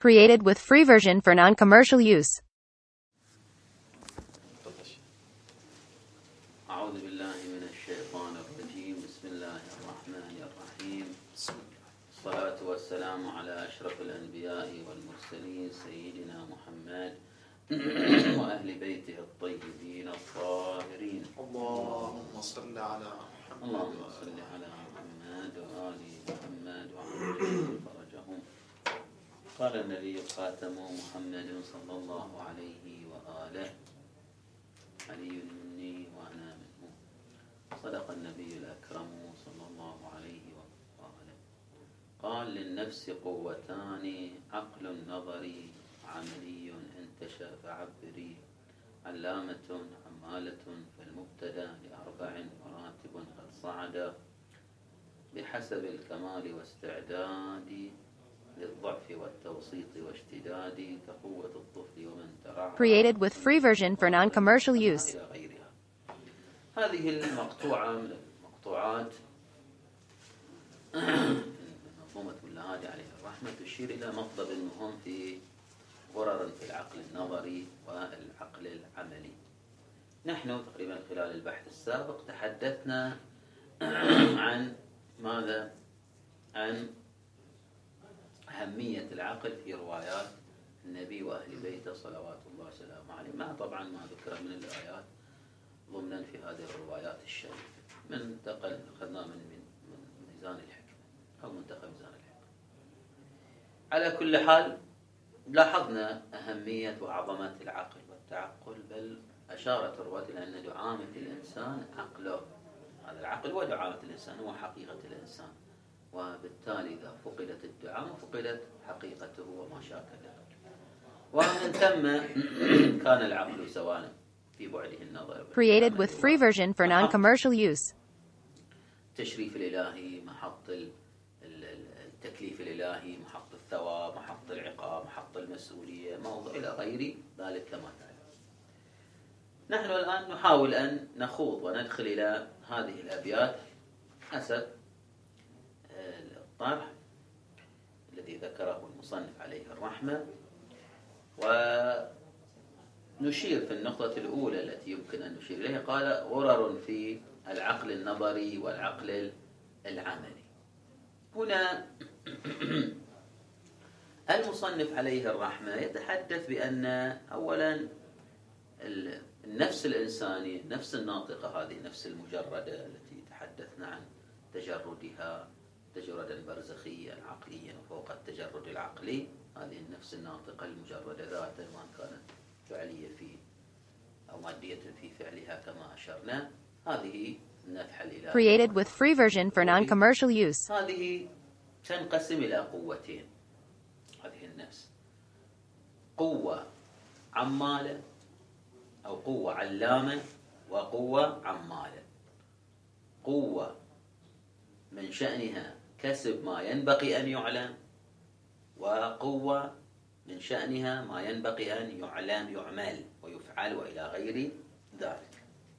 Created with free version for non-commercial use. أعوذ بالله من الشيطان الرجيم. بسم الله الرحمن الرحيم. الصلاة والسلام على أشرف الأنبياء والمرسلين سيدنا محمد وأهل بيته الطيبين الطاهرين. اللهم صل على محمد. اللهم صل على محمد وآل محمد وعلى فرجهم. قال النبي خاتم محمد صلى الله عليه وآله علي مني وأنا منه. صدق النبي الأكرم صلى الله عليه وآله. قال للنفس قوتان عقل نظري عملي انتشى فعبري علامة عمالة فالمبتدى لأربع مراتب قد صعد بحسب الكمال واستعداد للضعف والتوسيط واشتداد كقوة الطفل ومن ترعى. Created with free version for non-commercial use. إلى غيرها. هذه المقطوعة من المقطوعات منظومة ملا هادي عليه الرحمة تشير إلى مطلب مهم في غرر في العقل النظري والعقل العملي. نحن تقريبا خلال البحث السابق تحدثنا عن ماذا؟ عن أهمية العقل في روايات النبي وأهل بيته صلوات الله وسلامه عليه، مع طبعا ما ذكر من الآيات ضمنا في هذه الروايات الشريفة. أخذنا من ميزان الحكمة أو منتخب ميزان الحكمة. على كل حال لاحظنا أهمية وعظمة العقل والتعقل، بل أشارت الرواة إلى أن دعامة الإنسان عقله. هذا العقل هو دعامة الإنسان، هو حقيقة الإنسان، وبالتالي إذا فقدت الدعامة فقدت حقيقته وما شاكله. ومن ثم كان العقل سواء في بعده النظر. Created with free version for non-commercial use. التشريف الإلهي، محط التكليف الإلهي، محط الثواب، محط العقاب، محط المسؤولية، موضع إلى غير ذلك كما تعلم. نحن الآن نحاول أن نخوض وندخل إلى هذه الأبيات حسب الطرح الذي ذكره المصنف عليه الرحمة، ونشير في النقطة الأولى التي يمكن أن نشير إليها. قال غرر في العقل النظري والعقل العملي. هنا المصنف عليه الرحمة يتحدث بأن أولا النفس الإنسانية، النفس الناطقة، هذه النفس المجردة التي تحدثنا عن تجردها تجردا برزخيا عقليا وفوق التجرد العقلي، هذه النفس الناطقة المجردة ذاتا ما كانت فعلية في أو مادية في فعلها كما أشرنا، هذه النفحة الإلهية. Created with free version for non-commercial use. هذه تنقسم إلى قوتين. هذه النفس قوة عمالة أو قوة علامة وقوة عمالة. قوة من شأنها كسب ما ينبغي أن يعلم، وقوة من شأنها ما ينبغي أن يعمل ويفعل وإلى غير ذلك.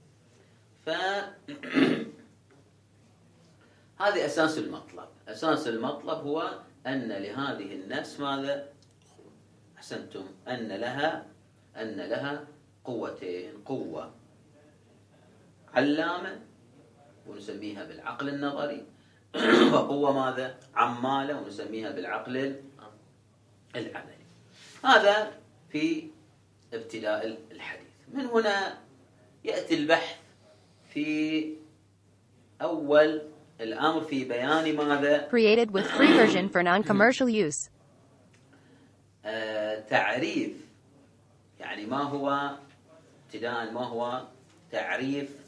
هذه أساس المطلب. أساس المطلب هو أن لهذه النفس ماذا؟ أحسنتم، أن لها قوتين، قوة علامة ونسميها بالعقل النظري، وقوة ماذا؟ عمالة ونسميها بالعقل العملي. هذا في ابتداء الحديث. من هنا يأتي البحث في أول الأمر في بيان ماذا؟ Created with free version for non-commercial use. تعريف، يعني ما هو ابتداء ما هو تعريف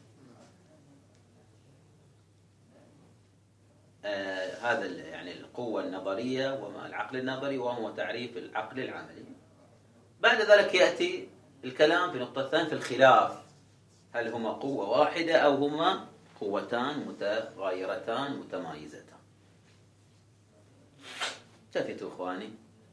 هذا يعني القوة النظرية وما العقل النظري، وهو تعريف العقل العملي. بعد ذلك يأتي الكلام في نقطة ثانية في الخلاف، هل هما قوة واحدة أو هما قوتان متغايرتان متمايزتان. التفتوا إخواني،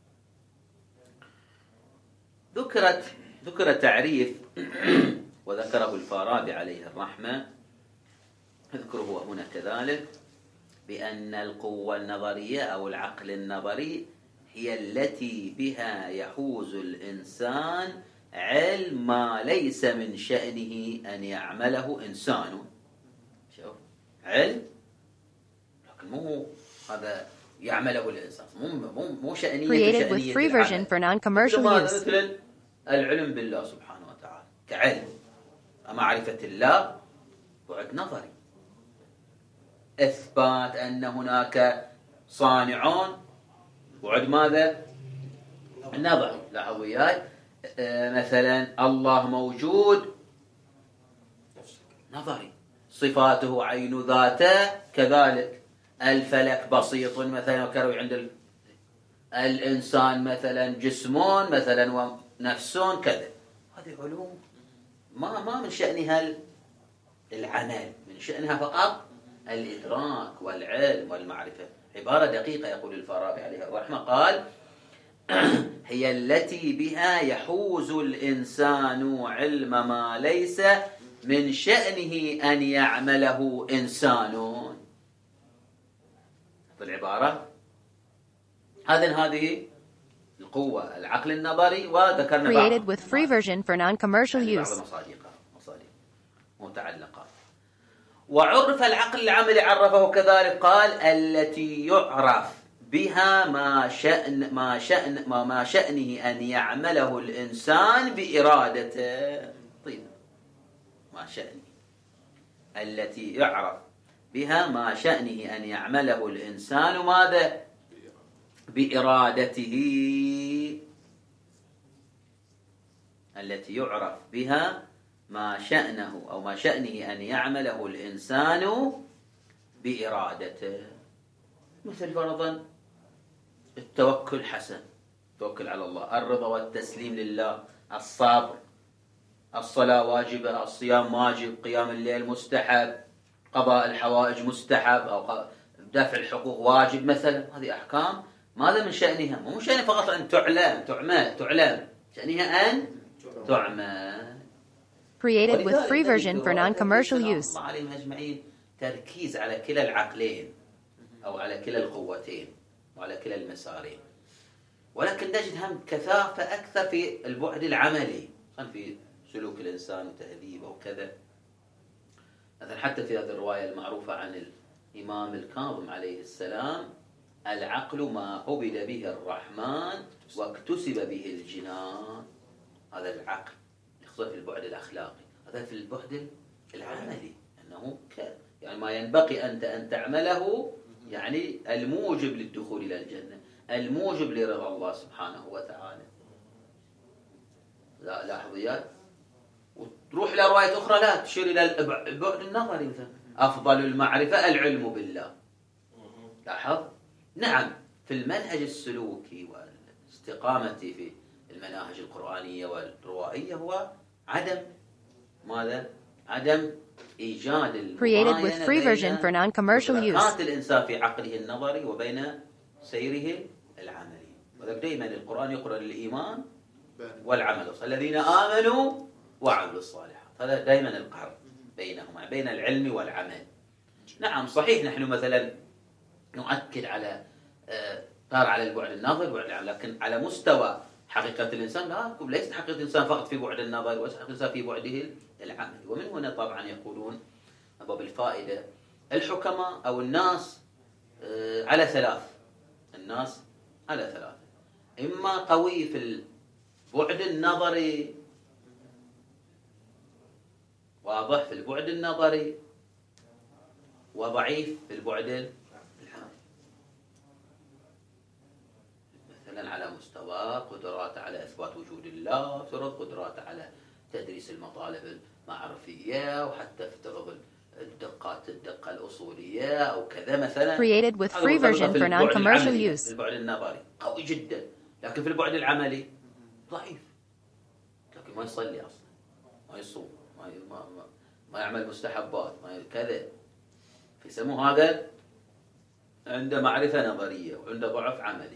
ذكر تعريف وذكره الفارابي عليه الرحمة، اذكره هنا كذلك، بأن القوة النظرية أو العقل النظري هي التي بها يحوز الإنسان علم ما ليس من شأنه أن يعمله إنسان. شوف، علم، لكن مو هذا يعمله الإنسان، مو شأنية Created with شأنية free version العمل. for non-commercial مثل use. مثل العلم بالله سبحانه وتعالى كعلم. معرفة الله بعد نظري، إثبات أن هناك صانعون بعد ماذا؟ النظري. لاحظوا وياي، مثلا الله موجود نظري، صفاته عين ذاته كذلك، الفلك بسيط مثلا وكروي عند الإنسان مثلا جسمون مثلا ونفسون كذا. هذه علوم ما من شأنها العمل، من شأنها فقط الإدراك والعلم والمعرفة. عبارة دقيقة يقول الفارابي عليه الرحمة، قال هي التي بها يحوز الإنسان علم ما ليس من شأنه أن يعمله إنسان. العبارة هذه القوة، العقل النظري، وذكرنا Created with free version for non-commercial بعض use. مصادق متعلقات. وعرف العقل العملي، عرفه كذلك، قال التي يعرف بها ما شأنه أن يعمله الإنسان بإرادته. طيب، ما شأنه، التي يعرف بها ما شأنه أن يعمله الإنسان ماذا؟ بإرادته. التي يعرف بها ما شأنه أو ما شأنه أن يعمله الإنسان بإرادته. مثل فرضا التوكل حسن، التوكل على الله، الرضا والتسليم لله، الصبر، الصلاة واجبة، الصيام واجب، قيام الليل مستحب، قضاء الحوائج مستحب، أو دفع الحقوق واجب مثلا. هذه أحكام ماذا من شأنها؟ مو من شأنها فقط أن تعلم، شأنها أن تعمل. Created with free version for non-commercial use. الله عليهم أجمعين تركيز على كلا العقلين أو على كلا القوتين وعلى كلا المسارين، ولكن نجد هم كثافة أكثر في البعد العملي، في سلوك الإنسان وتهذيبه وكذا. مثلا حتى في هذه الرواية المعروفة عن الإمام الكاظم عليه السلام، العقل ما عبد به الرحمن واكتسب به الجنان. هذا العقل يخصه في البعد الأخلاقي، هذا في البعد العملي، أنه يعني ما ينبغي أنت أن تعمله، يعني الموجب للدخول إلى الجنة، الموجب لرضا الله سبحانه وتعالى. لا لاحظوا يا، وتروح إلى رواية أخرى لا تشير إلى البعد النظري، مثلا أفضل المعرفة العلم بالله. لاحظ، نعم في المنهج السلوكي والاستقامة في المناهج القرآنية والروائية هو عدم ماذا؟ عدم إيجاد Created with free version for non-commercial use. الإنسان في عقله النظري وبين سيره العملي. وذلك دائما القرآن يقرأ للإيمان والعمل، الذين آمنوا وعملوا الصالحات. هذا دائما القرن بينهما، بين العلم والعمل. نعم صحيح نحن مثلا نؤكد على طار على البعد النظري والبعد العمل، لكن على مستوى حقيقة الإنسان لا، ليست حقيقة الإنسان فقط في بعد النظر، وليست حقيقة الإنسان في بعده العملي. ومن هنا طبعا يقولون باب الفائدة الحكماء أو الناس على ثلاث، الناس على ثلاث، إما قوي في البعد النظري، واضح في البعد النظري، وضعيف في البعد العملي. مثلا على مستوى قدرات على إثبات وجود الله، افترض قدرات على تدريس المطالب المعرفية، وحتى افترض الدقة الأصولية أو كذا مثلا. Created with free version for non-commercial use. في البعد النظري قوي جدا، لكن في البعد العملي ضعيف، لكن ما يصلي أصلا، ما يصوم، ما يعمل مستحبات، ما كذا. فيسموه هذا عنده معرفة نظرية وعنده ضعف عملي.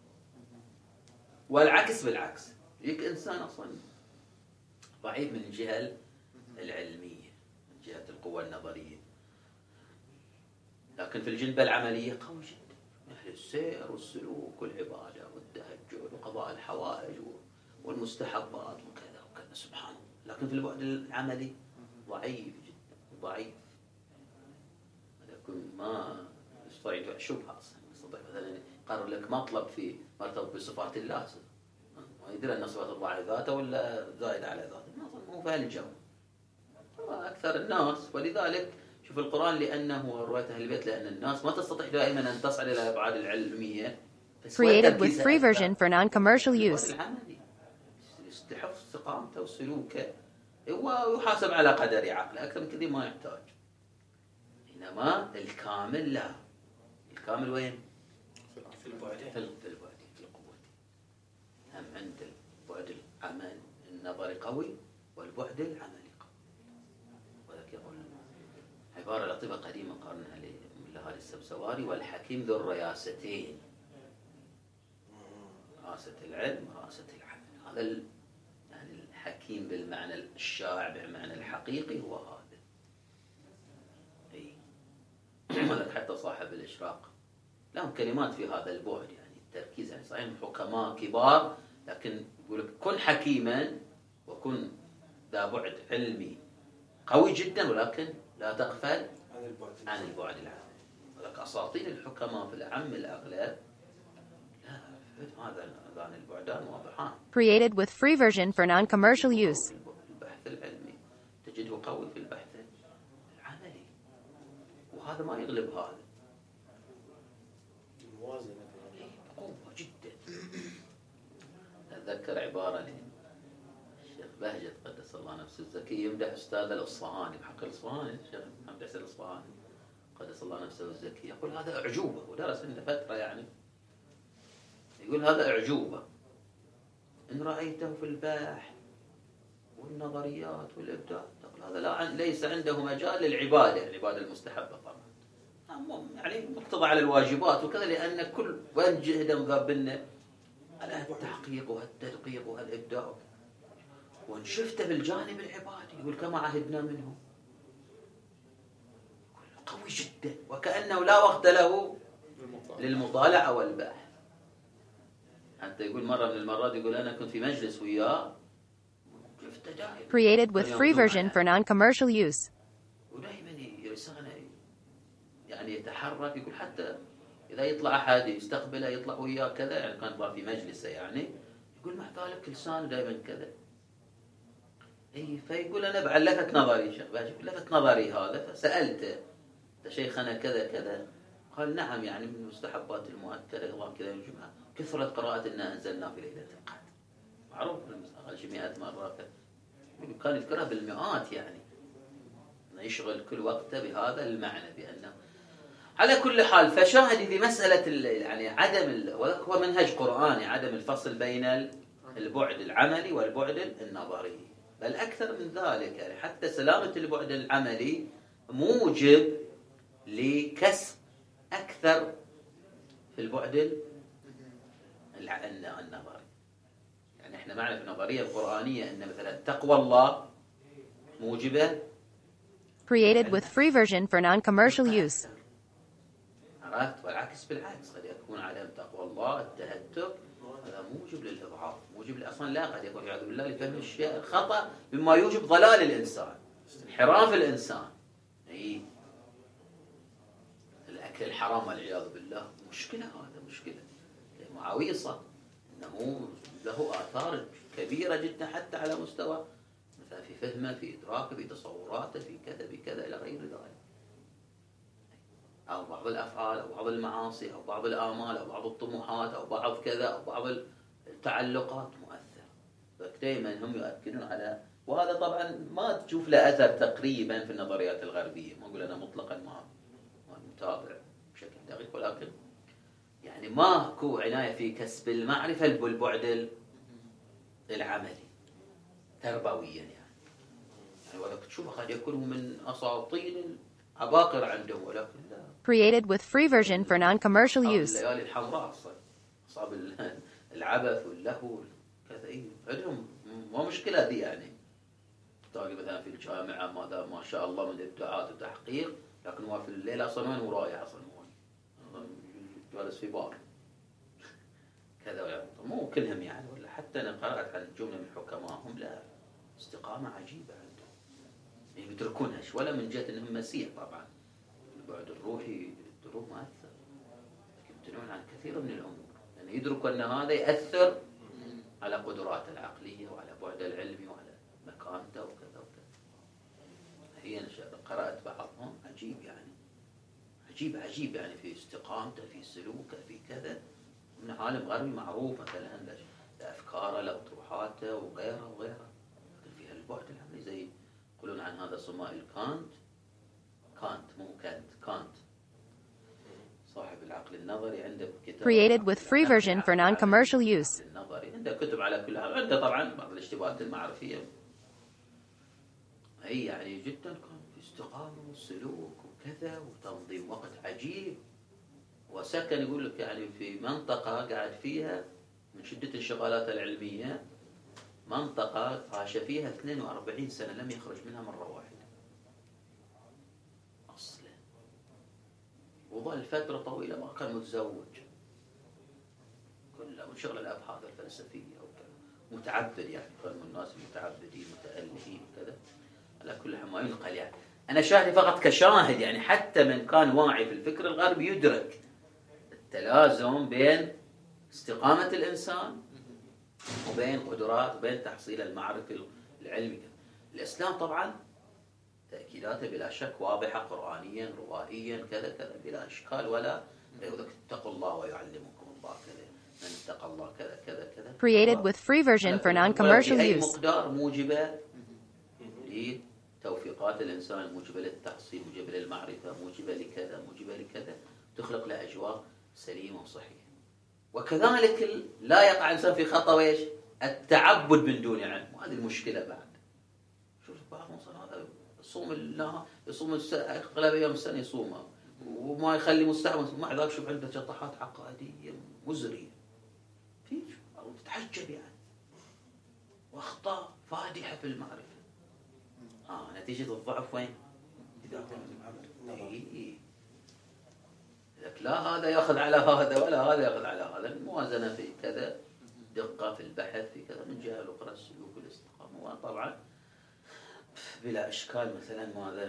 والعكس بالعكس، يجيك إنسان أصلا ضعيف من الجهة العلمية، من جهة القوة النظرية، لكن في الجنبة العملية قوي جدا، مثل السير والسلوك والعبادة وقضاء الحوائج والمستحبات وكذا وكذا سبحان الله. لكن في البعد العملي ضعيف جدا، ضعيف. لكن ما يستطيع شبهة أصلا، يستطيع مثلا يقرر لك مطلب في مرتبط بصفات الله، ما يدري أن صفات الله على ذاته ولا زائد على ذاته، مو في هالجو أكثر الناس. ولذلك شوف القرآن لأنه رواية أهل البيت، لأن الناس ما تستطيع دائما أن تصل إلى الأبعاد العلمية. Created with free version for non-commercial use. استحفظ استقامته وسلوكه ويحاسب على قدر عقله، أكثر من كذا ما يحتاج. إنما الكامل لا، الكامل وين؟ في البعدين، في البعدين، في القوة. هم عند البعد العمل النظري قوي والبعد العملي قوي. وذلك يقول عبارة لطيفة قديمة قارنها لها السبسواري: والحكيم ذو الرياستين، راسة العلم راسة العمل. هذا يعني الحكيم بالمعنى الشائع بالمعنى الحقيقي هو هذا. ولك حتى صاحب الإشراق لهم كلمات في هذا البعد، يعني التركيز، يعني صحيح حكماء كبار، لكن يقول لك كن حكيما وكن ذا بعد علمي قوي جدا، ولكن لا تغفل عن البعد العام. ولك أساطين الحكماء في العام الأغلب لا، هذان البعدان واضحان. Created with free version for non-commercial use. البحث العلمي تجده قوي في البحث العملي، وهذا ما يغلب هذا. الموازنة قوة جدا. أتذكر عبارة للشيخ بهجت قدس الله نفسه الزكي يمدح أستاذ الأصفهاني بحق الأصفهاني، الشيخ محمد حسين الأصفهاني قدس الله نفسه الزكي، يقول هذا أعجوبة، ودرس عنده فترة يعني، يقول هذا أعجوبة إن رأيته في البحث والنظريات والإبداع، تقول هذا ليس عنده مجال للعبادة، العبادة المستحبة طبعا، يعني مقتضى على الواجبات وكذا، لأن كل وين جهده مذابنا على التحقيق وهالتدقيق وهالإبداع. وإن شفته بالجانب العبادي يقول كما عهدنا منه، قوي جدا، وكأنه لا وقت له للمطالعة والبحث. حتى يقول مرة من المرات يقول أنا كنت في مجلس وياه شفته دائما Created with free version for non-commercial use. ودائما يرسغنا، يعني يتحرك، يقول حتى إذا يطلع أحد يستقبله يطلع وياه كذا، يعني كان طلع في مجلسه يعني، يقول مع ذلك لسانه دائما كذا. فيقول أنا بعد لفت نظري شيخ باجي، لفت نظري هذا، فسألته شيخنا كذا كذا، قال نعم، يعني من المستحبات المؤكدة الله كذا الجمعة كثرة قراءة إنا أنزلنا في ليلة القدر، معروف قال شي 100 مرة، كان يذكرها بالمئات، يعني يشغل كل وقته بهذا المعنى، بأنه على كل حال. فشاهد في مسألة يعني عدم هو منهج قرآني، عدم الفصل بين البعد العملي والبعد النظري، بل أكثر من ذلك، يعني حتى سلامة البعد العملي موجب لكسب أكثر في البعد النظري. يعني احنا معنا في النظرية القرآنية أن مثلا تقوى الله موجبة Created with free version for non-commercial use. عرفت؟ والعكس بالعكس، قد يكون عدم تقوى الله التهتك هذا موجب للإضعاف، موجب أصلا لا، قد يكون يعوذ بالله لفهم الشيء الخطأ مما يوجب ضلال الإنسان، انحراف الإنسان. الأكل الحرام والعياذ بالله مشكلة، هذا مشكلة. معاوية صار أنه له آثار كبيرة جدا حتى على مستوى مثلا في فهمه، في إدراكه، في تصوراته، في كذا بكذا إلى غير ذلك، أو بعض الأفعال أو بعض المعاصي أو بعض الآمال أو بعض الطموحات أو بعض كذا أو بعض التعلقات مؤثرة. فدائما هم يؤكدون على، وهذا طبعا ما تشوف له أثر تقريبا في النظريات الغربية، ما أقول أنا مطلقا ما نتابع بشكل دقيق، ولكن يعني ماكو عناية في كسب المعرفة بالبعد العملي تربويا، يعني ولكن تشوف قد يكون من أساطين عباقرة عندهم، ولكن لا. Created with free version for non-commercial use. الليالي الحمراء أصحاب العبث واللهو كذا، عندهم ما مشكلة دي، يعني تلاقي مثلا في الجامعة ماذا ما شاء الله من إبداعات وتحقيق، لكن هو في الليل أصلا وين هو رايح، أصلا هو جالس في بار كذا، مو كلهم يعني، ولا حتى أنا قرأت عن جملة من حكمائهم لا استقامة عجيبة عندهم، يعني يدركونهاش، ولا من جهة أنهم مسيح طبعا، البعد الروحي الدروب ما أثر، يمتنعون عن كثير من الأمور، يعني يدركوا أن هذا يأثر على قدراته العقلية وعلى بعده العلمي وعلى مكانته وكذا وكذا. هي قرأت بعضهم عجيب يعني، عجيب يعني في استقامته، في سلوكه، في كذا، من عالم غربي معروف مثلا لأفكاره لأطروحاته وغيره، لكن فيها البعد العملي، زي يقولون عن هذا صمائل كانت صاحب العقل النظري، عنده كتاب Created with free version for non-commercial use. النظري، عنده كتب على كل حال، عنده طبعا بعض الاشتباهات المعرفية، هي يعني جدا كان في استقامة وسلوك وكذا وتنظيم وقت عجيب، وسكن يقول لك يعني في منطقة قاعد فيها من شدة انشغالاته العلمية، منطقة عاش فيها 42 سنة لم يخرج منها مرة واحدة أصلا، وظل فترة طويلة ما كان متزوج، كله منشغل الأبحاث الفلسفية وكذا، متعبد يعني، كان من الناس المتعبدين متألهين وكذا. على كل حال ما ينقل يعني، أنا شاهد فقط كشاهد يعني، حتى من كان واعي في الفكر الغربي يدرك التلازم بين استقامة الإنسان وبين قدرات وبين تحصيل المعرفة العلمي. الإسلام طبعا تأكيداته بلا شك واضحة قرآنيا روائيا كذا بلا إشكال، ولا اتقوا الله ويعلمكم الله كذا، من اتقى الله كذا. Created with free version for non-commercial أي use. مقدار موجبة لتوفيقات الإنسان، موجبة للتحصيل، موجبة للمعرفة، موجبة لكذا، تخلق له أجواء سليمة وصحية. وكذلك لا يقع الإنسان في خطأ ويش التعبد من دون علم، وهذه المشكلة بعد. شوف بعضهم هذا يصوم أغلب أيام السنة يصومها، وما يخلي مستحمل، مع ذلك شوف عنده شطحات عقائدية مزرية، في تتحجب يعني، وأخطاء فادحة في المعرفة. نتيجة الضعف وين؟ لا هذا يأخذ على هذا ولا هذا يأخذ على هذا، الموازنة في كذا، دقة في البحث في كذا، من جهة الأخرى السلوك والاستقامة. وطبعا بلا إشكال مثلا ماذا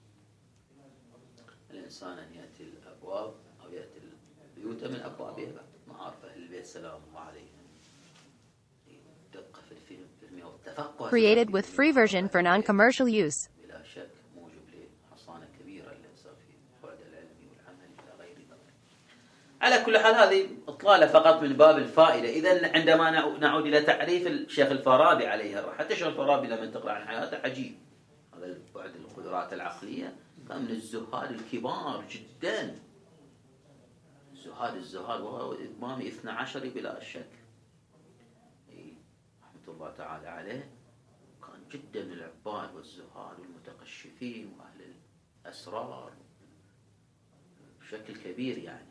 الإنسان أن يأتي الأبواب أو يأتي البيوت من أبوابها معارف أهل البيت سلام الله عليهم، دقة في الفهم والتفقه. Created with free version for non-commercial use. بلا شك موجب لحصانة كبيرة للإنسان في البعد العلمي والعملي إلى غير ذلك. على كل حال هذه إطلالة فقط من باب الفائدة. إذن عندما نعود إلى تعريف الشيخ الفارابي عليه الرحمة، حتى الشيخ الفارابي لما تقرأ عن حياته عجيب، هذا البعد القدرات العقلية، كان من الزهاد الكبار جدا، الزهاد وهو إمام 12 بلا شك رحمة الله تعالى عليه، كان جدا من العباد والزهاد والمتقشفين وأهل الأسرار بشكل كبير يعني.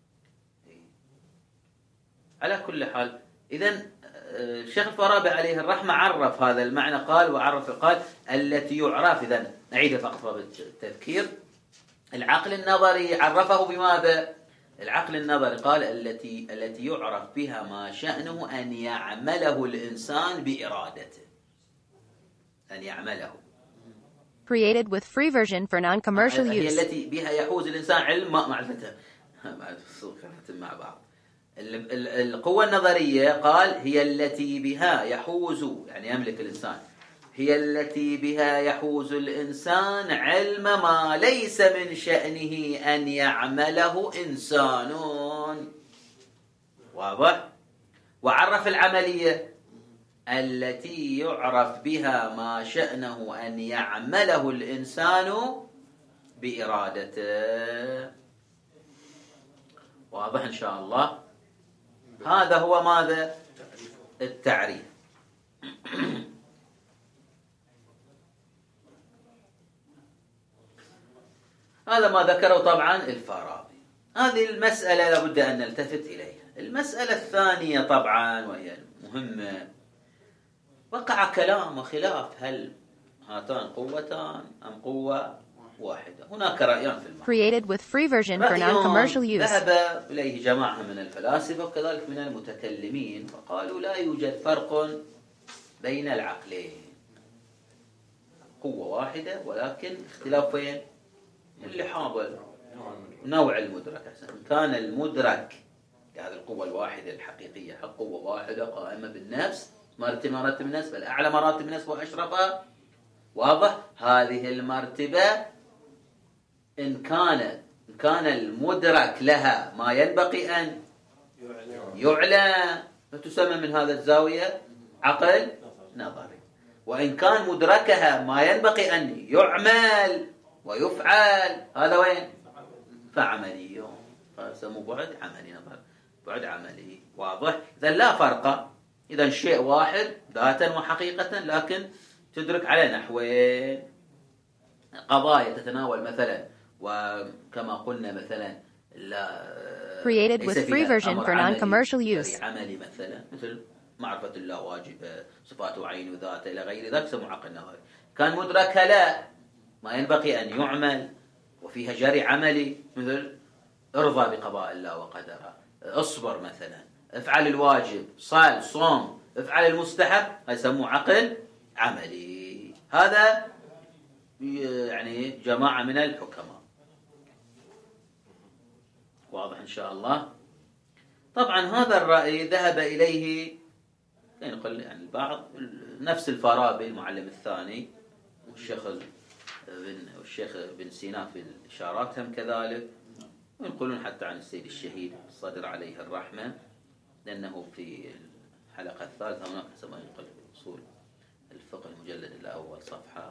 على كل حال إذن الشيخ الفارابي عليه الرحمة عرف هذا المعنى، قال التي يعرف، إذن نعيد فقط بالتذكير، العقل النظري عرفه بماذا؟ العقل النظري قال التي يعرف بها ما شأنه أن يعمله الإنسان بإرادته، أن يعمله. Created with free version for non-commercial use. هي التي بها يحوز الإنسان علم معرفته مع بعض. القوة النظرية قال هي التي بها يحوز، يعني يملك الإنسان، هي التي بها يحوز الإنسان علم ما ليس من شأنه أن يعمله إنسان. واضح؟ وعرف العملية التي يعرف بها ما شأنه أن يعمله الإنسان بإرادته. واضح إن شاء الله؟ هذا هو ماذا؟ التعريف. هذا ما ذكره طبعا الفارابي. هذه المسألة لابد أن نلتفت إليها. المسألة الثانية طبعا وهي مهمة، وقع كلام وخلاف، هل هاتان قوتان أم قوة واحدة. هناك رأيان في المعنى. Created with free version for non-commercial use. ذهب إليه جماعة من الفلاسفة وكذلك من المتكلمين وقالوا لا يوجد فرق بين العقلين، قوة واحدة ولكن اختلاف فين؟ اللي حاضر نوع المدرك. إن كان المدرك لهذه القوة الواحدة الحقيقية قوة واحدة قائمة بالنفس، مرتبة مراتب النفس، بل أعلى مراتب النفس وأشرفها، واضح؟ هذه المرتبة إن كان المدرك لها ما ينبغي أن يعلى فتسمى من هذا الزاوية عقل نظري، وإن كان مدركها ما ينبغي أن يعمل ويفعل هذا وين؟ فعملي، فسموه بعد عملي نظري، بعد عملي، واضح؟ إذا لا فرق، إذا شيء واحد ذاتا وحقيقة، لكن تدرك على نحوين. قضايا تتناول مثلا وكما قلنا مثلا Created with free version for non-commercial use. عملي مثلا مثل معرفة الله واجبة، صفات وعين وذاته إلى غير ذلك سمو عقل نظري. كان مدركها لا ما ينبغي أن يعمل وفيها جري عملي، مثل ارضى بقضاء الله وقدره، اصبر مثلا، افعل الواجب، صل صوم، افعل المستحب، يسموه عقل عملي. هذا يعني جماعة من الحكماء، واضح إن شاء الله. طبعا هذا الرأي ذهب إليه نقول يعني البعض، نفس الفارابي المعلم الثاني والشيخ بن سينا في الإشارات هم كذلك، ويقولون حتى عن السيد الشهيد الصدر عليه الرحمة، لأنه في الحلقة الثالثة هناك حسب ما يقول في أصول الفقه المجلد الأول صفحة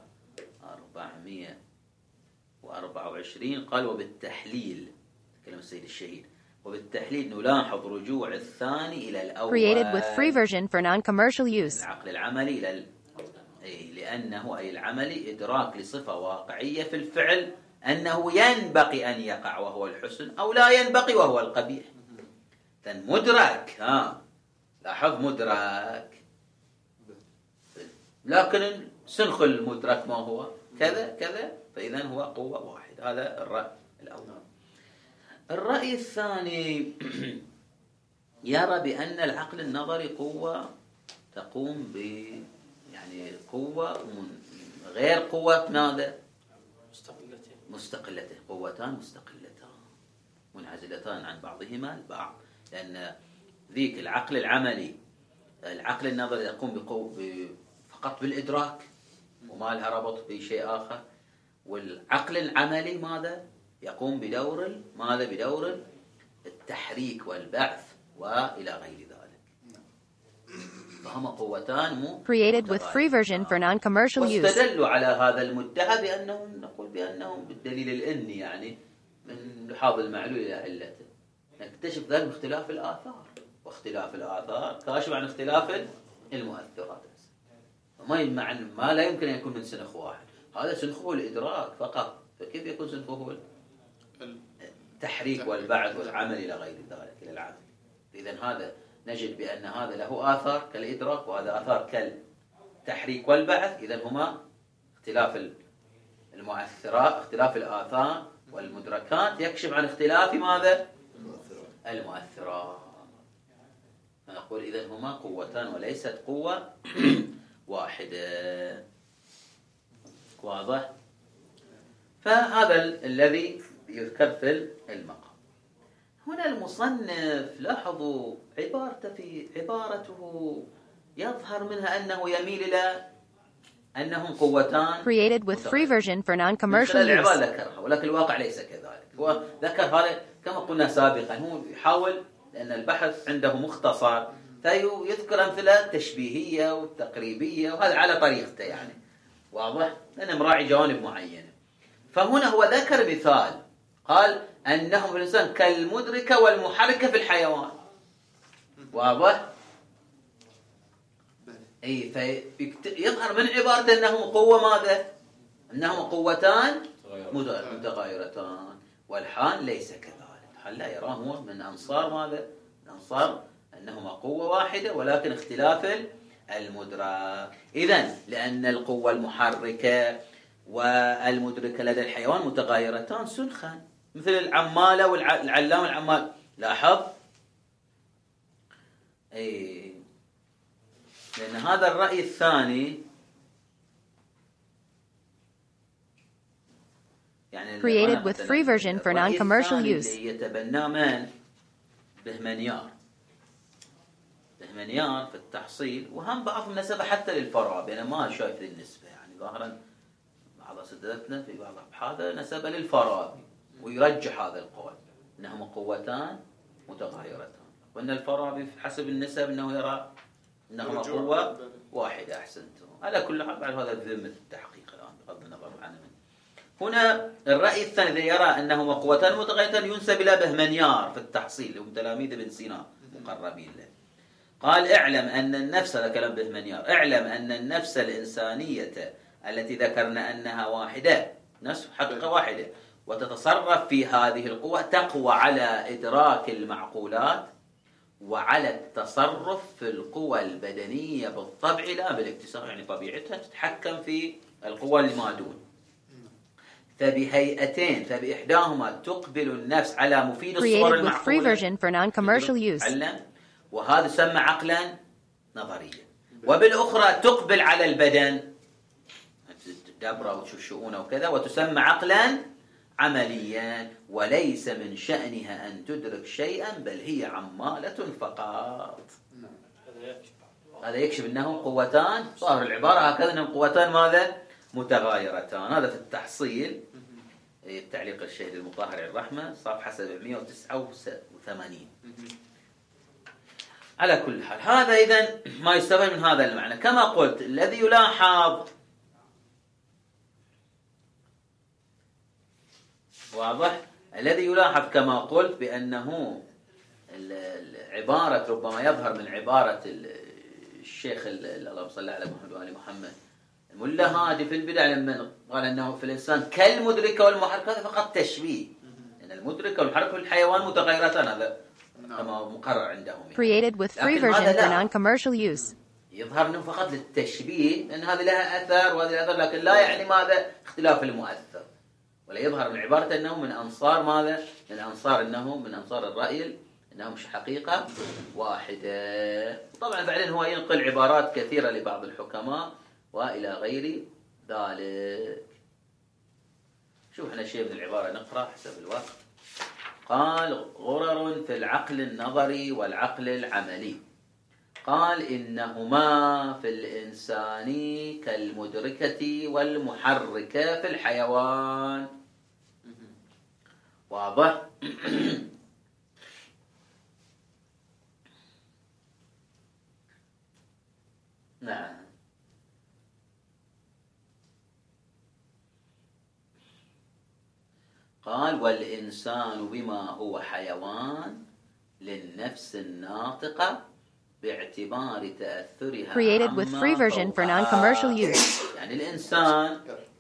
424 قال وبالتحليل، تكلم السيد الشهيد، وبالتحليل نلاحظ رجوع الثاني إلى الأول. Created with free version for non-commercial use. العقل العملي إلى لأنه أي العملي إدراك لصفة واقعية في الفعل أنه ينبغي أن يقع وهو الحسن أو لا ينبغي وهو القبيح. مدرك، لاحظ مدرك، لكن سنخ المدرك ما هو كذا كذا، فإذا هو قوة واحدة. هذا الرأي الأول. الرأي الثاني يرى بأن العقل النظري قوة تقوم يعني قوة غير قوة ماذا؟ مستقلتين، قوتان مستقلتان منعزلتان عن بعضهما البعض، لأن ذيك العقل العملي، العقل النظري يقوم فقط بالإدراك وما لها ربط بشيء آخر، والعقل العملي ماذا؟ يقوم بدور ماذا؟ بدور التحريك والبعث وإلى غير ذلك. فهما قوتان Created with free version for non-commercial use. واستدلوا على هذا المدعى بأنهم نقول بأنهم بالدليل الإني، يعني من لحاظ المعلول إلى علته نكتشف ذلك باختلاف الآثار، واختلاف الآثار كاشف عن اختلاف المؤثرات. ما لا يمكن أن يكون من سنخ واحد، هذا سنخه الإدراك فقط، فكيف يكون سنخه التحريك والبعث والعمل إلى غير ذلك إلى العمل؟ إذن هذا نجد بأن هذا له آثار كالإدراك وهذا آثار كالتحريك والبعث. إذن هما اختلاف المؤثرات، اختلاف الآثار والمدركات يكشف عن اختلاف ماذا؟ المؤثرات. نقول إذن هما قوتان وليست قوة واحدة، واضح؟ فهذا الذي يذكر في المقام. هنا المصنف لاحظوا عبارته يظهر منها أنه يميل إلى أنهم قوتان. Created with free version for non-commercial use. ذكرها، ولكن الواقع ليس كذلك. هو ذكر هذا كما قلنا سابقا، هو يحاول لأن البحث عنده مختصر فيذكر أمثلة تشبيهية والتقريبية، وهذا على طريقته يعني، واضح؟ لأنه مراعي جوانب معينة. فهنا هو ذكر مثال قال أنهم في الإنسان كالمدركة والمحركة في الحيوان، واضح؟ فيظهر من عبارة أنهم قوة ماذا؟ أنهم قوتان متغايرتان، والحال ليس كذلك. الحال لا يراه هو من أنصار ماذا؟ من أنصار أنهما قوة واحدة ولكن اختلاف المدرك. إذن لأن القوة المحركة والمدركة لدى الحيوان متغايرتان سنخا، مثل العمالة والعلام والعمال. لاحظ لأن هذا الرأي الثاني يعني created with free version for non-commercial use. يتبنى من؟ بهمنيار في التحصيل، وهم بعض النسبة حتى للفارابي. أنا ما شايف النسبة، يعني ظاهرا بعض أساتذتنا في بعض الأبحاث نسبة للفارابي، ويرجح هذا القول أنهما قوتان متغايرتان، وأن الفارابي حسب النسب أنه يرى أنهما قوة واحدة. أحسنتم. على كل حال بعد هذا ذمة التحقيق الآن بغض النظر عنه. هنا الرأي الثاني الذي يرى أنهما قوتان متغايرتان ينسب إلى بهمنيار في التحصيل، هم تلاميذ ابن سينا مقربين له. قال اعلم أن النفس، هذا كلام بهمنيار، اعلم أن النفس الإنسانية التي ذكرنا أنها واحدة، نفس حقيقة واحدة، وتتصرف في هذه القوة، تقوى على إدراك المعقولات وعلى التصرف في القوى البدنية بالطبع لا بالاكتساب، يعني طبيعتها تتحكم في القوى المادون. فبهيئتين، فبإحداهما تقبل النفس على مفيد الصور المعقولة، وهذا يسمى عقلا نظريا، وبالأخرى تقبل على البدن تدبره وتشوف شؤونه وكذا، وتسمى عقلا عمليا، وليس من شأنها أن تدرك شيئا بل هي عمالة فقط. هذا يكشف أنه قوتان، ظاهر العبارة هكذا، أنهم قوتان ماذا؟ متغايرتان. هذا في التحصيل، التعليق الشهيد المطهر الرحمة صفحة 789. على كل حال هذا إذن ما يستفاد من هذا المعنى. كما قلت الذي يلاحظ واضح، الذي يلاحظ كما قلت بأنه العبارة ربما يظهر من عبارة الشيخ اللهم صل على محمد وآل محمد الملا هادي في البداية لما قال أنه في الإنسان كالمدركة والمحركة، هذا فقط تشبيه، لأن المدركة والمحركة في الحيوان متغيرتان، هذا كما مقرر عندهم. Created with free version for non-commercial use. يظهر أنه فقط للتشبيه، لأن هذه لها أثر وهذه لها أثر، لكن لا يعني ماذا؟ اختلاف المؤثر. ولا يظهر من عبارة أنه من أنصار ماذا؟ من أنصار أنه من أنصار الرأي أنه مش حقيقة واحدة. طبعا بعدين هو ينقل عبارات كثيرة لبعض الحكماء وإلى غير ذلك. شوف احنا شيء من العبارة نقرأ حسب الوقت. قال غرر في العقل النظري والعقل العملي. قال إنهما في الإنسان كالمدركة والمحركة في الحيوان. واضح؟ نعم. قال والإنسان بما هو حيوان للنفس الناطقة باعتبار تأثرها created with free version for non-commercial use. يعني الإنسان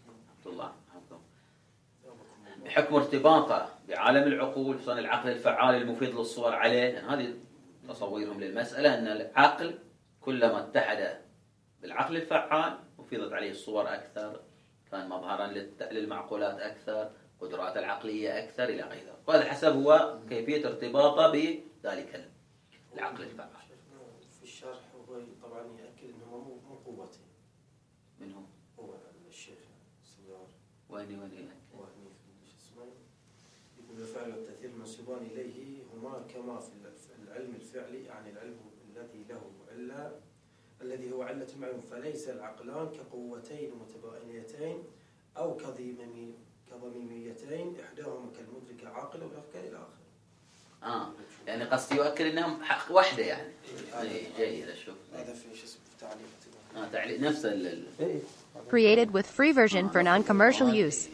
بحكم ارتباطه بعالم العقول، خصوصا العقل الفعال المفيد للصور عليه، يعني هذه تصورهم للمسألة أن العقل كلما اتحد بالعقل الفعال وفيضت عليه الصور أكثر، كان مظهرا للمعقولات أكثر، قدرات العقلية أكثر إلى غير ذلك. وهذا حسب هو كيفية ارتباطه بذلك العقل الفعال. في الشرح هو طبعا يأكد أنه مو قوتين. من هو؟ هو الشيخ السيار. وين يقول الفعل والتأثير المنسوبان إليه هما كما في العلم الفعلي، يعني العلم الذي له علة الذي هو علة المعلوم، فليس العقلان كقوتين متباينتين أو كضميميتين إحداهما كالمدركة عاقلة والآخر إلى آخره. يعني قصدي يؤكد أنهم حق واحدة يعني. جيد. أشوف هذا في اسمه تعليق. تعليق نفس created with free version for non-commercial use.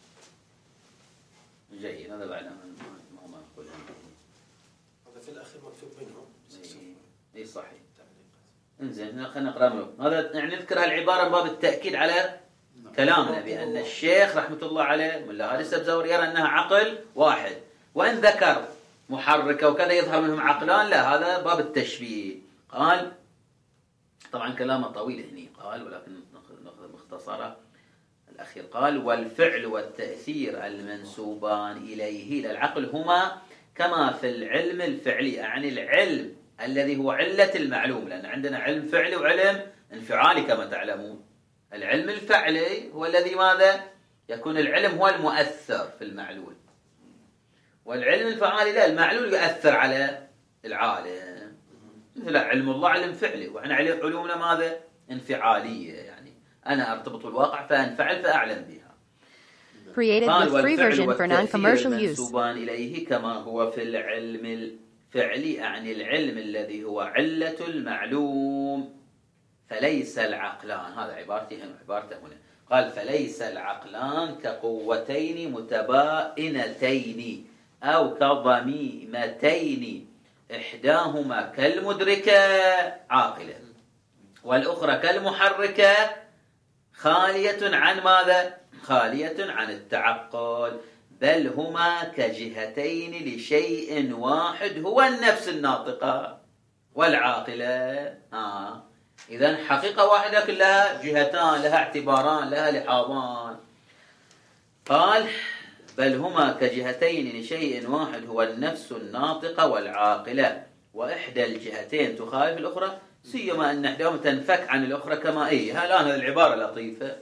جيد. هذا بعد ما نقول هذا في الأخير مكتوب بينهم. إيه صحيح. إنزين خلينا نقرأ. هذا يعني نذكر العبارة باب التأكيد على كلامنا بأن الشيخ رحمة الله عليه ملا هادي السبزوري يرى أنها عقل واحد، وإن ذكر محركة وكذا يظهر منهم عقلان، لا هذا باب التشبيه. قال طبعا كلامه طويل هني قال، ولكن نأخذ مختصرة. الأخير قال والفعل والتأثير المنسوبان إليه إلى العقل هما كما في العلم الفعلي، يعني العلم الذي هو علة المعلوم، لأن عندنا علم فعلي وعلم انفعالي كما تعلمون. العلم الفعلي هو الذي ماذا؟ يكون العلم هو المؤثر في المعلول، والعلم الفعالي لا، المعلول يؤثر على العالم. مثل علم الله علم فعلي، وإحنا علومنا ماذا؟ انفعالية، يعني أنا أرتبط بالواقع فأنفعل فأعلم بها. Created with free version for non-commercial use. منسوبان إليه كما هو في العلم الفعلي، يعني العلم الذي هو علة المعلوم. فليس العقلان، هذا عبارته هنا، قال فليس العقلان كقوتين متباينتين أو كضميمتين إحداهما كالمدركة عاقلة والأخرى كالمحركة خالية عن ماذا؟ خالية عن التعقل، بل هما كجهتين لشيء واحد هو النفس الناطقة والعاقلة. إذن حقيقة واحدة لكن لها جهتان، لها اعتباران، لها لحاظان. قال بل هما كجهتين لشيء واحد هو النفس الناطقة والعاقلة، وإحدى الجهتين تخالف الأخرى، سيما أن إحداهما تنفك عن الأخرى كما الآن هذه العبارة لطيفة،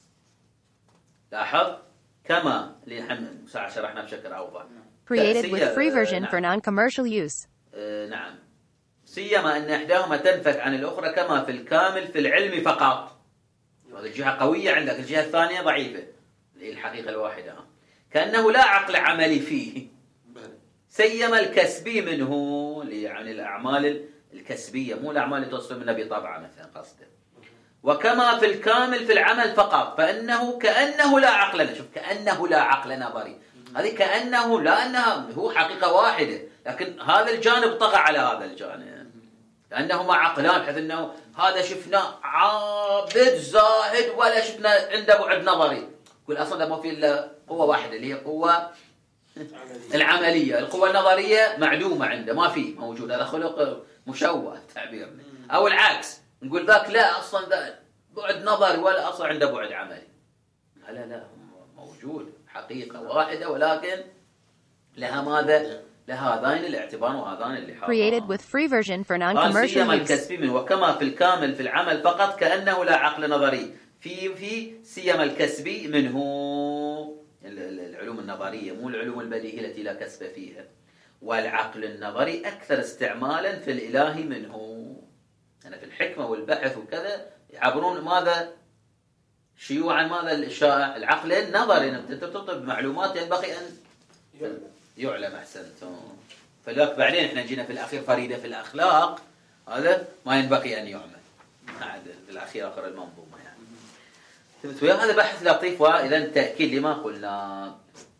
لاحظ كما شرحنا بشكل أوضح. Created with free version for non-commercial use. نعم، سيما أن إحداهما تنفك عن الأخرى كما في الكامل في العلم فقط. هذه الجهة قوية عندك، الجهة الثانية ضعيفة، الحقيقة الواحدة، كأنه لا عقل عملي فيه، سيما الكسبي منه، يعني الأعمال الكسبية مو الأعمال اللي توصل من النبي طبعا مثلا قصده. وكما في الكامل في العمل فقط، فإنه كأنه لا عقل لنا. شوف، كأنه لا عقل نظري، هذه كأنه لا، أنها هو حقيقة واحدة، لكن هذا الجانب طغى على هذا الجانب، كأنهما عقلان، بحيث أنه هذا شفناه عابد زاهد ولا شفنا عنده بعد نظري. كل أصلا ما في إلا قوة واحدة اللي هي قوة العملية، القوة النظرية معدومة عنده، ما في موجود، هذا خلق مشوه تعبيرنا. أو العكس، نقول ذاك لا أصلا ذا بعد نظري ولا أصلا عنده بعد عملي. لا موجود، حقيقة واحدة، ولكن لها ماذا؟ لها هذين الاعتبار وهذين اللحاظ. Created with free version for non-commercial سيما use. الكسبي منه، وكما في الكامل في العمل فقط كأنه لا عقل نظري في سيما الكسبي منه، العلوم النظرية مو العلوم البديهية التي لا كسب فيها. والعقل النظري أكثر استعمالا في الإله منه. أنا في الحكمة والبحث وكذا يعبرون ماذا؟ شيوعا ماذا الشائع؟ العقل النظري، أنت تطلب معلومات ينبغي أن يعلم. أحسنتم. فلذلك بعدين احنا جينا في الأخير فريدة في الأخلاق، هذا ما ينبغي أن يعمل في الأخير آخر المنظومة يعني. هذا بحث لطيف. وإذا تأكيد لما قلنا،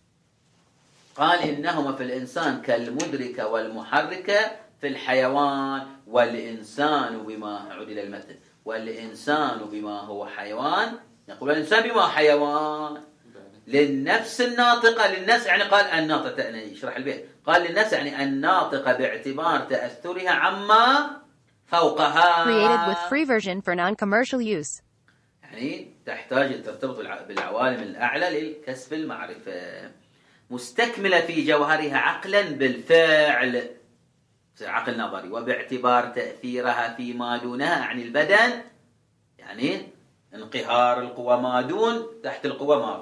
قال إنهما في الإنسان كالمدركة والمحركة في الحيوان، والإنسان بما عد إلى المثل، والإنسان بما هو حيوان، يقول الإنسان بما حيوان للنفس الناطقة، للنفس يعني قال الناطقة، يعني يشرح البيت، قال للنفس يعني الناطقة باعتبار تأثرها عما فوقها. Created with free version for non-commercial use. يعني تحتاج ترتبط بالعوالم الأعلى للكسب المعرفة، مستكملة في جوهرها عقلا بالفعل، عقل نظري، وباعتبار تأثيرها فيما دونها عن البدن، يعني انقهار القوى ما دون تحت القوى ما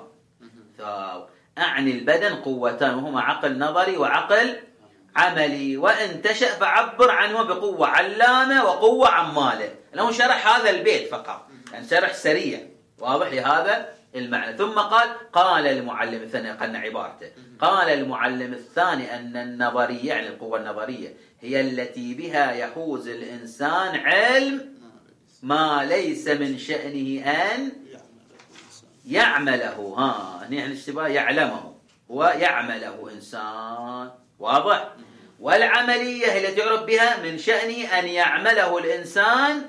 أعني البدن قوتان، وهما عقل نظري وعقل عملي، وإن تشأ فعبر عنه بقوة علامة وقوة عمالة. لو شرح هذا البيت فقط، يعني شرح سريع واضح لهذا المعنى. ثم قال المعلم الثاني، قلنا عبارته، قال المعلم الثاني أن النظرية، يعني القوة النظرية، هي التي بها يحوز الإنسان علم ما ليس من شأنه أن يعمله. هنا الاشتباه، يعلمه ويعمله إنسان، واضح. والعملية هي التي يعرف بها من شأنه أن يعمله الإنسان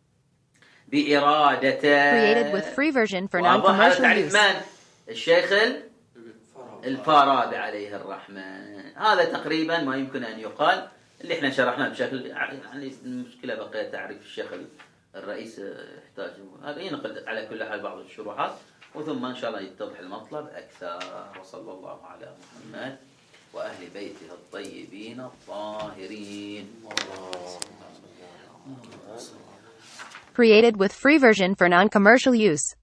بإرادته. Created with free version for non-commercial use. من الشيخ الفارابي عليه الرحمة. هذا تقريبا ما يمكن أن يقال، اللي احنا شرحناه بشكل، يعني المشكلة بقية تعريف الشيخ الرئيس يحتاج هذا ينقل على كل حال بعض الشروحات، وثم إن شاء الله يتضح المطلب أكثر. وصلى الله على محمد وأهل بيته الطيبين الطاهرين. Created with free version for non-commercial use.